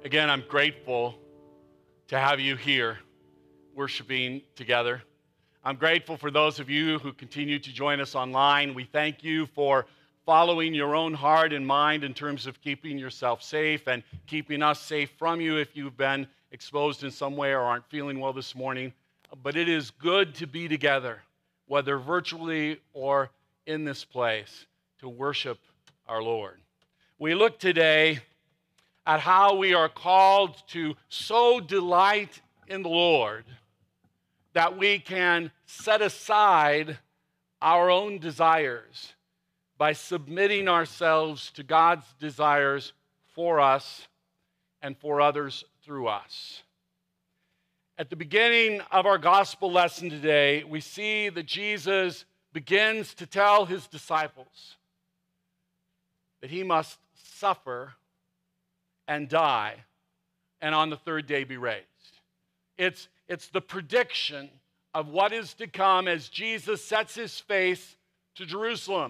Again, I'm grateful to have you here worshiping together. I'm grateful for those of you who continue to join us online. We thank you for following your own heart and mind in terms of keeping yourself safe and keeping us safe from you if you've been exposed in some way or aren't feeling well this morning. But it is good to be together, whether virtually or in this place, to worship our Lord. We look today at how we are called to so delight in the Lord that we can set aside our own desires by submitting ourselves to God's desires for us and for others through us. At the beginning of our gospel lesson today, we see that Jesus begins to tell his disciples that he must suffer and die, and on the third day be raised. It's the prediction of what is to come as Jesus sets his face to Jerusalem.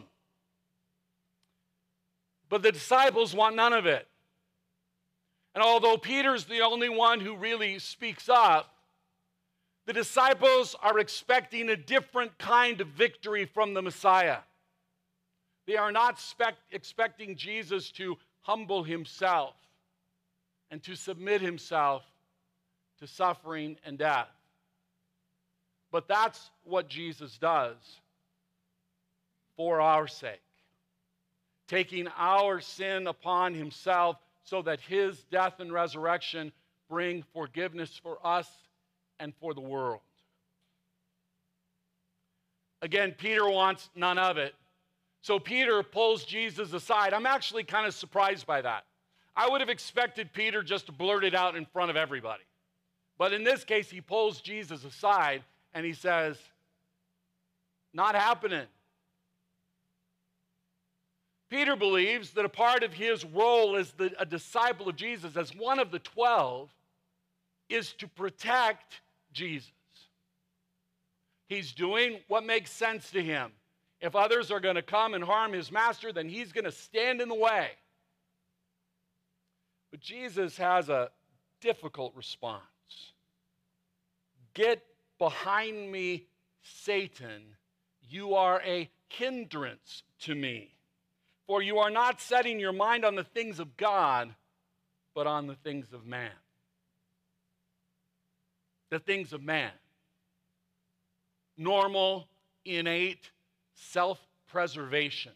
But the disciples want none of it. And although Peter's the only one who really speaks up, the disciples are expecting a different kind of victory from the Messiah. They are not expecting Jesus to humble himself and to submit himself to suffering and death. But that's what Jesus does for our sake, taking our sin upon himself so that his death and resurrection bring forgiveness for us and for the world. Again, Peter wants none of it. So Peter pulls Jesus aside. I'm actually kind of surprised by that. I would have expected Peter just to blurt it out in front of everybody. But in this case, he pulls Jesus aside and he says, not happening. Peter believes that a part of his role as a disciple of Jesus, as one of the 12, is to protect Jesus. He's doing what makes sense to him. If others are going to come and harm his master, then he's going to stand in the way. But Jesus has a difficult response. Get behind me, Satan. You are a hindrance to me. For you are not setting your mind on the things of God, but on the things of man. The things of man. Normal, innate, self-preservation.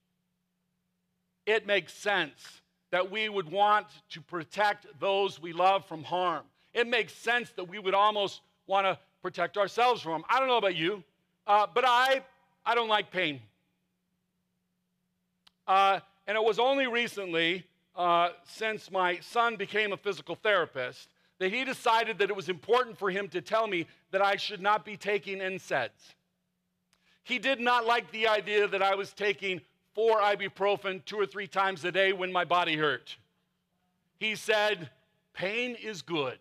It makes sense that we would want to protect those we love from harm. It makes sense that we would almost want to protect ourselves from harm. I don't know about you, but I don't like pain. And it was only recently, since my son became a physical therapist, that he decided that it was important for him to tell me that I should not be taking NSAIDs. He did not like the idea that I was taking 4 ibuprofen 2 or 3 times a day when my body hurt. He said, pain is good.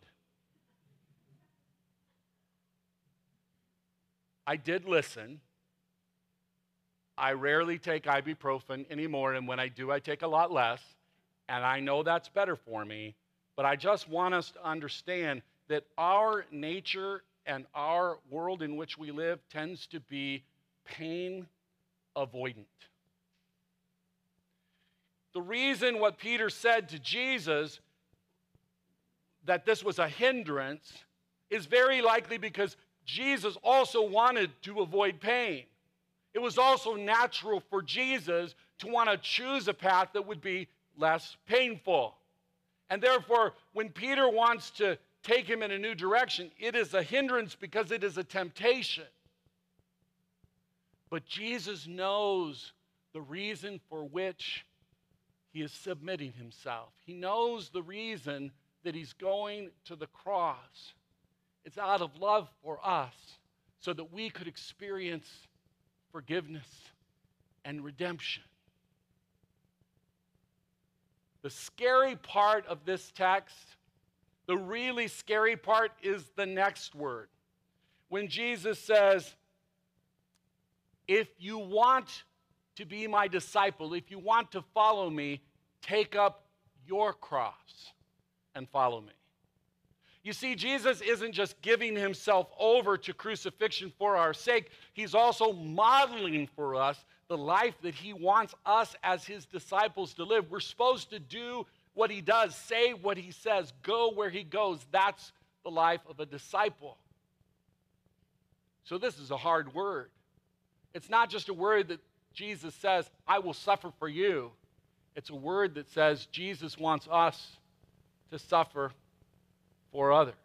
I did listen. I rarely take ibuprofen anymore, and when I do, I take a lot less, and I know that's better for me, but I just want us to understand that our nature and our world in which we live tends to be pain avoidant. The reason what Peter said to Jesus, that this was a hindrance, is very likely because Jesus also wanted to avoid pain. It was also natural for Jesus to want to choose a path that would be less painful. And therefore, when Peter wants to take him in a new direction, it is a hindrance because it is a temptation. But Jesus knows the reason for which he is submitting himself. He knows the reason that he's going to the cross. It's out of love for us so that we could experience forgiveness and redemption. The scary part of this text, the really scary part, is the next word. When Jesus says, if you want to be my disciple, if you want to follow me, take up your cross. and follow me. You see, Jesus isn't just giving himself over to crucifixion for our sake. He's also modeling for us the life that he wants us as his disciples to live. We're supposed to do what he does, say what he says, go where he goes. That's the life of a disciple. So this is a hard word. It's not just a word that Jesus says, I will suffer for you. It's a word that says Jesus wants us to suffer for others.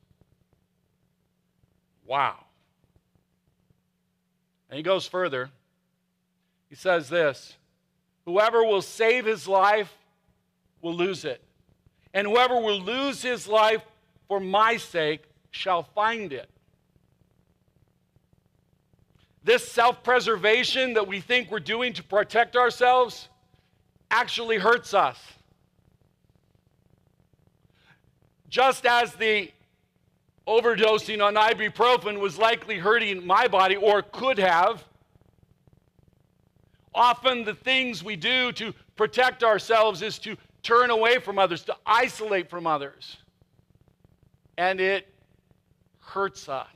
Wow. And he goes further. He says this, whoever will save his life will lose it. And whoever will lose his life for my sake shall find it. This self-preservation that we think we're doing to protect ourselves actually hurts us. Just as the overdosing on ibuprofen was likely hurting my body, or could have, often the things we do to protect ourselves is to turn away from others, to isolate from others. And it hurts us.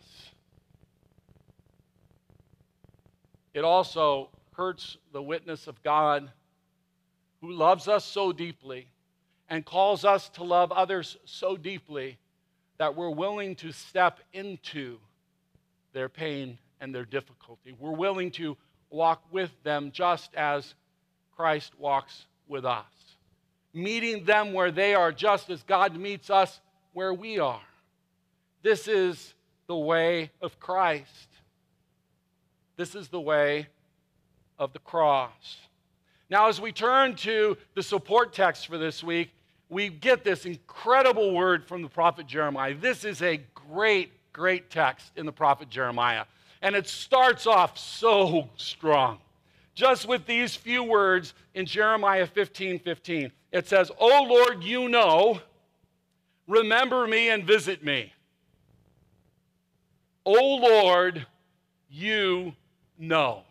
It also hurts the witness of God, who loves us so deeply and calls us to love others so deeply that we're willing to step into their pain and their difficulty. We're willing to walk with them just as Christ walks with us, meeting them where they are just as God meets us where we are. This is the way of Christ. This is the way of the cross. Now, as we turn to the support text for this week, we get this incredible word from the prophet Jeremiah. This is a great, great text in the prophet Jeremiah. And it starts off so strong. Just with these few words in Jeremiah 15:15. It says, O Lord, you know, remember me and visit me. O Lord, you know.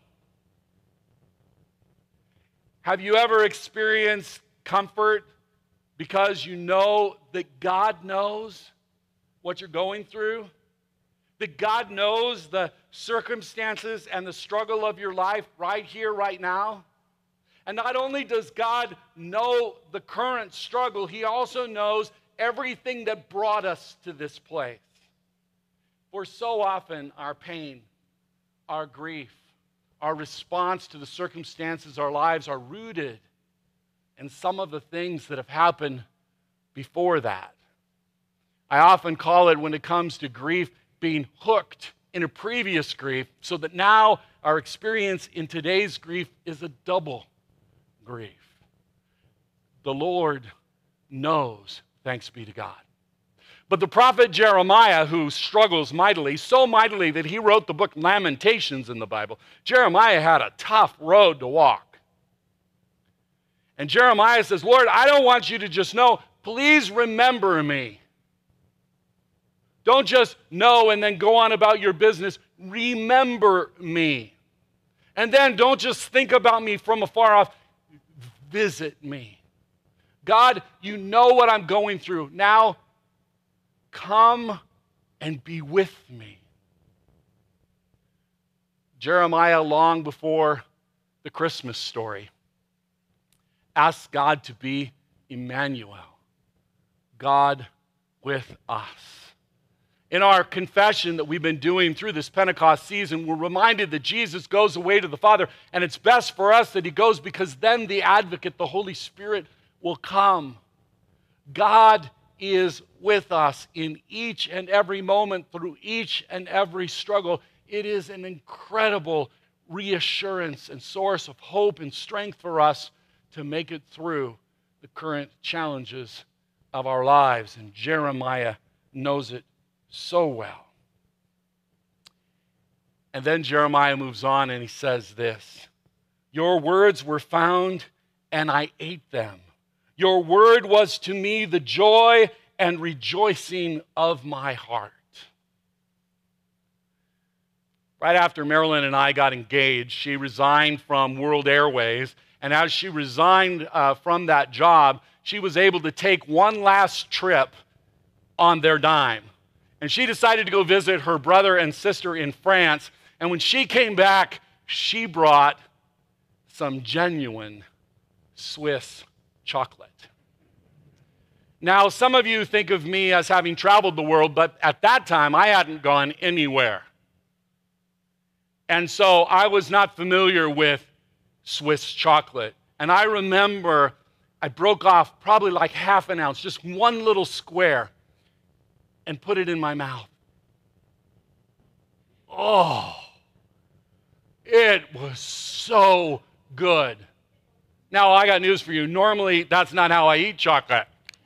Have you ever experienced comfort because you know that God knows what you're going through? That God knows the circumstances and the struggle of your life right here, right now? And not only does God know the current struggle, he also knows everything that brought us to this place. For so often our pain, our grief, our response to the circumstances of our lives are rooted in some of the things that have happened before that. I often call it, when it comes to grief, being hooked in a previous grief, so that now our experience in today's grief is a double grief. The Lord knows, thanks be to God. But the prophet Jeremiah, who struggles mightily, so mightily that he wrote the book Lamentations in the Bible, Jeremiah had a tough road to walk. And Jeremiah says, Lord, I don't want you to just know, please remember me. Don't just know and then go on about your business. Remember me. And then don't just think about me from afar off. Visit me. God, you know what I'm going through. Now, come and be with me. Jeremiah, long before the Christmas story, asked God to be Emmanuel, God with us. In our confession that we've been doing through this Pentecost season, we're reminded that Jesus goes away to the Father, and it's best for us that he goes, because then the advocate, the Holy Spirit, will come. God is with us in each and every moment, through each and every struggle. It is an incredible reassurance and source of hope and strength for us to make it through the current challenges of our lives. And Jeremiah knows it so well. And then Jeremiah moves on and he says this, your words were found and I ate them. Your word was to me the joy and rejoicing of my heart. Right after Marilyn and I got engaged, she resigned from World Airways And as she resigned from that job, she was able to take one last trip on their dime. And she decided to go visit her brother and sister in France. And when she came back, she brought some genuine Swiss chocolate. Now, some of you think of me as having traveled the world, but at that time, I hadn't gone anywhere. And so I was not familiar with Swiss chocolate. And I remember I broke off probably like half an ounce, just one little square, and put it in my mouth. Oh, it was so good. Now, I got news for you. Normally, that's not how I eat chocolate.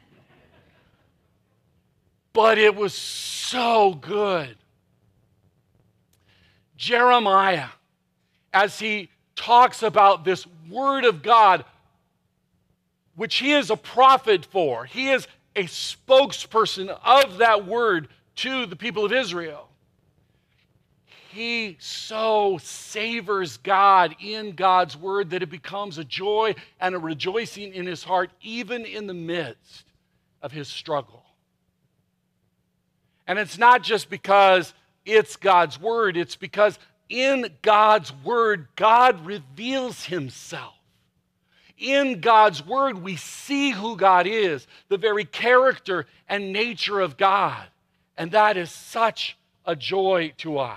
But it was so good. Jeremiah, as he talks about this word of God, which he is a prophet for, he is a spokesperson of that word to the people of Israel. He so savors God in God's word that it becomes a joy and a rejoicing in his heart, even in the midst of his struggle. And it's not just because it's God's word, it's because in God's word, God reveals himself. In God's word, we see who God is, the very character and nature of God. And that is such a joy to us.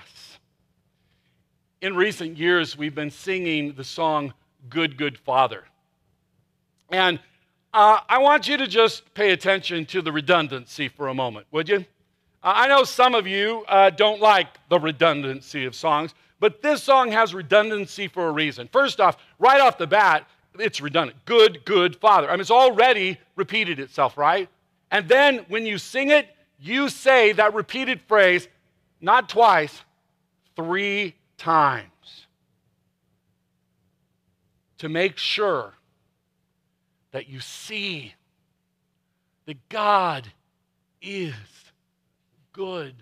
In recent years, we've been singing the song, Good, Good Father. And I want you to just pay attention to the redundancy for a moment, would you? I know some of you don't like the redundancy of songs, but this song has redundancy for a reason. First off, right off the bat, it's redundant. Good, good Father. I mean, it's already repeated itself, right? And then when you sing it, you say that repeated phrase, not twice, 3 times. To make sure that you see that God is good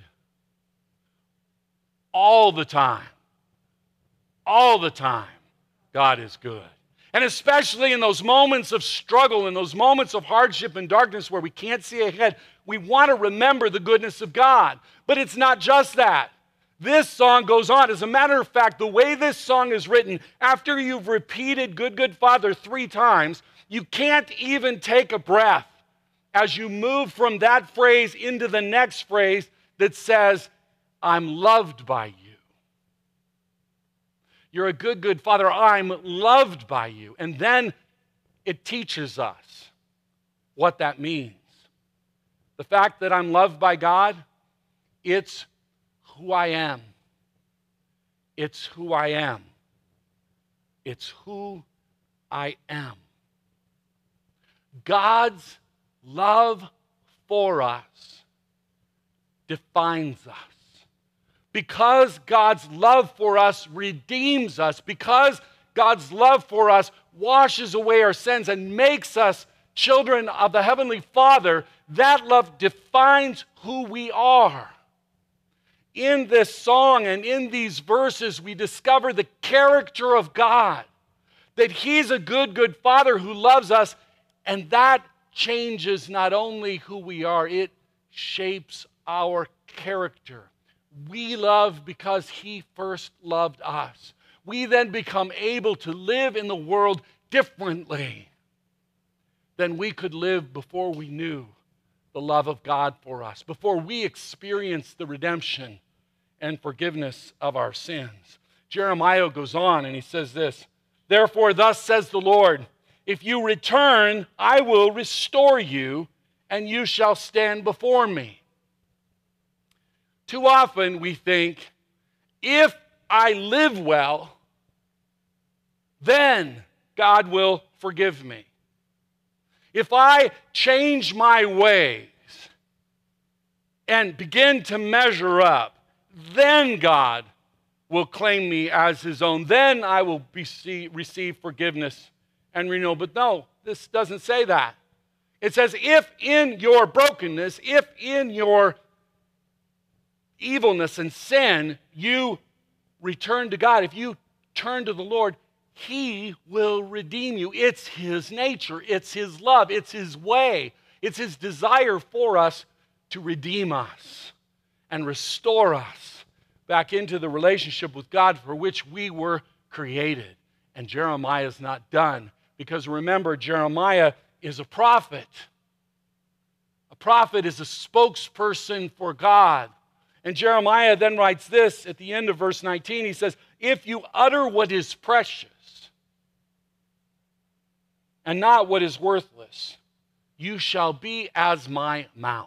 all the time. All the time, God is good. And especially in those moments of struggle, in those moments of hardship and darkness where we can't see ahead, we want to remember the goodness of God. But it's not just that. This song goes on. As a matter of fact, the way this song is written, after you've repeated Good, Good Father 3 times, you can't even take a breath as you move from that phrase into the next phrase that says, I'm loved by you. You're a good, good Father. I'm loved by you. And then it teaches us what that means. The fact that I'm loved by God, it's who I am. It's who I am. It's who I am. God's love for us defines us. Because God's love for us redeems us, because God's love for us washes away our sins and makes us children of the Heavenly Father, that love defines who we are. In this song and in these verses, we discover the character of God, that He's a good, good Father who loves us, and that changes not only who we are, it shapes our character. We love because He first loved us. We then become able to live in the world differently than we could live before we knew the love of God for us, before we experienced the redemption and forgiveness of our sins. Jeremiah goes on and he says this, "Therefore, thus says the Lord, if you return, I will restore you, and you shall stand before me." Too often we think, if I live well, then God will forgive me. If I change my ways and begin to measure up, then God will claim me as His own. Then I will receive forgiveness and renewal. But no, this doesn't say that. It says, if in your brokenness, if in your evilness and sin, you return to God, if you turn to the Lord, He will redeem you. It's His nature. It's His love. It's His way. It's His desire for us to redeem us and restore us back into the relationship with God for which we were created. And Jeremiah is not done, because remember, Jeremiah is a prophet. A prophet is a spokesperson for God. And Jeremiah then writes this at the end of verse 19. He says, if you utter what is precious and not what is worthless, you shall be as my mouth.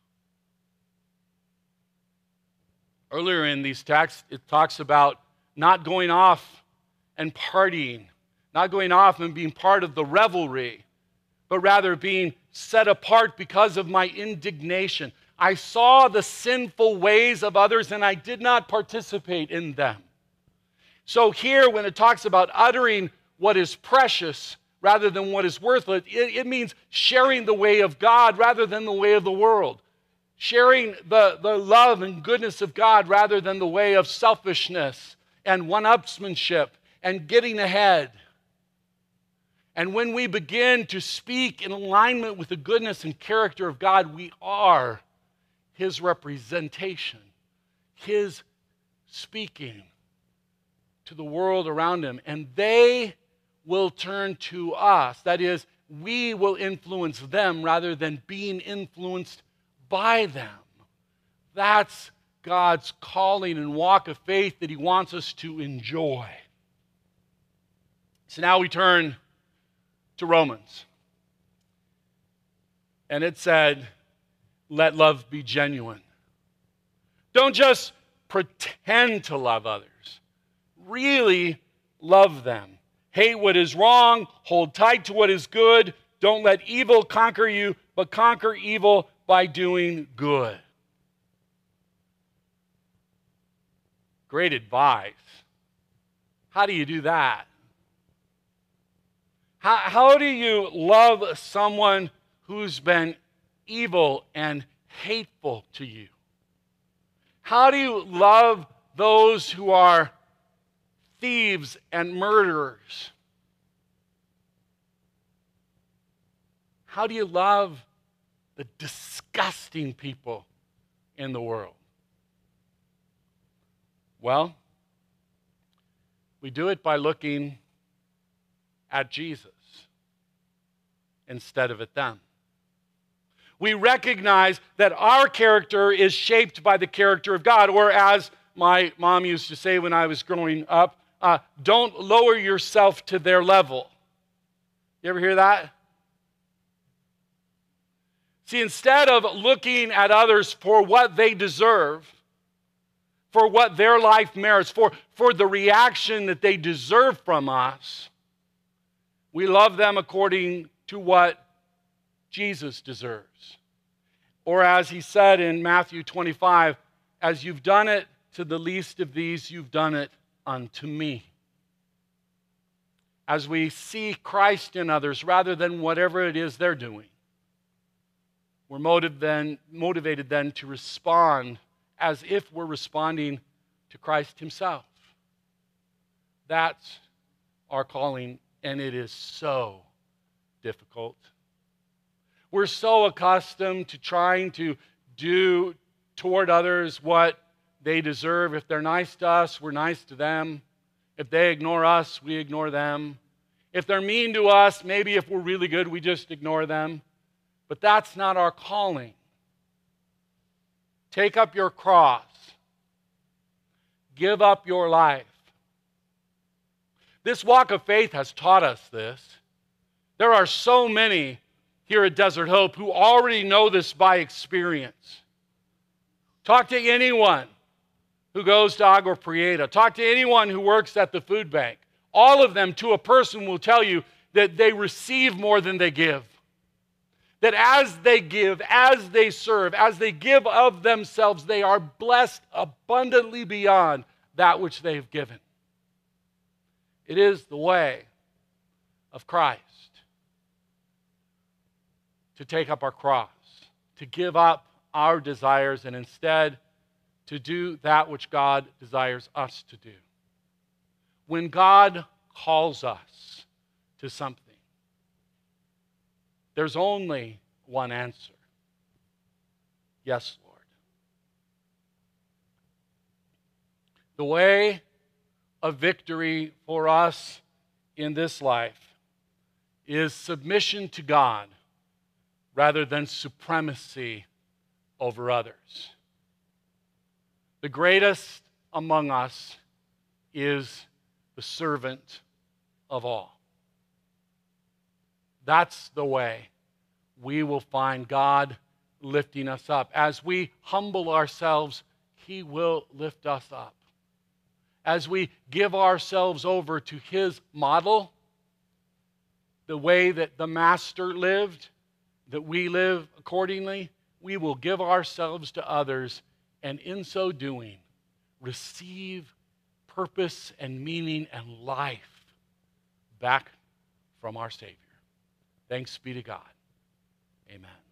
Earlier in these texts, it talks about not going off and partying, not going off and being part of the revelry, but rather being set apart because of my indignation. I saw the sinful ways of others and I did not participate in them. So here, when it talks about uttering what is precious rather than what is worthless, it means sharing the way of God rather than the way of the world. Sharing the love and goodness of God rather than the way of selfishness and one-upsmanship and getting ahead. And when we begin to speak in alignment with the goodness and character of God, we are His representation, His speaking to the world around Him. And they will turn to us. That is, we will influence them rather than being influenced by them. That's God's calling and walk of faith that He wants us to enjoy. So now we turn to Romans. And it said, let love be genuine. Don't just pretend to love others. Really love them. Hate what is wrong. Hold tight to what is good. Don't let evil conquer you, but conquer evil by doing good. Great advice. How do you do that? How do you love someone who's been evil and hateful to you? How do you love those who are thieves and murderers? How do you love the disgusting people in the world? Well, we do it by looking at Jesus instead of at them. We recognize that our character is shaped by the character of God, or as my mom used to say when I was growing up, don't lower yourself to their level. You ever hear that? See, instead of looking at others for what they deserve, for what their life merits, for the reaction that they deserve from us, we love them according to what Jesus deserves. Or as He said in Matthew 25, as you've done it to the least of these, you've done it unto me. As we see Christ in others rather than whatever it is they're doing, we're motivated then to respond as if we're responding to Christ Himself. That's our calling, and it is so difficult. We're so accustomed to trying to do toward others what they deserve. If they're nice to us, we're nice to them. If they ignore us, we ignore them. If they're mean to us, maybe if we're really good, we just ignore them. But that's not our calling. Take up your cross. Give up your life. This walk of faith has taught us this. There are so many here at Desert Hope who already know this by experience. Talk to anyone who goes to Agua Prieta. Talk to anyone who works at the food bank. All of them, to a person, will tell you that they receive more than they give. That as they give, as they serve, as they give of themselves, they are blessed abundantly beyond that which they have given. It is the way of Christ to take up our cross, to give up our desires, and instead to do that which God desires us to do. When God calls us to something, there's only one answer. Yes, Lord. The way of victory for us in this life is submission to God rather than supremacy over others. The greatest among us is the servant of all. That's the way we will find God lifting us up. As we humble ourselves, He will lift us up. As we give ourselves over to His model, the way that the Master lived, that we live accordingly, we will give ourselves to others, and in so doing, receive purpose and meaning and life back from our Savior. Thanks be to God. Amen.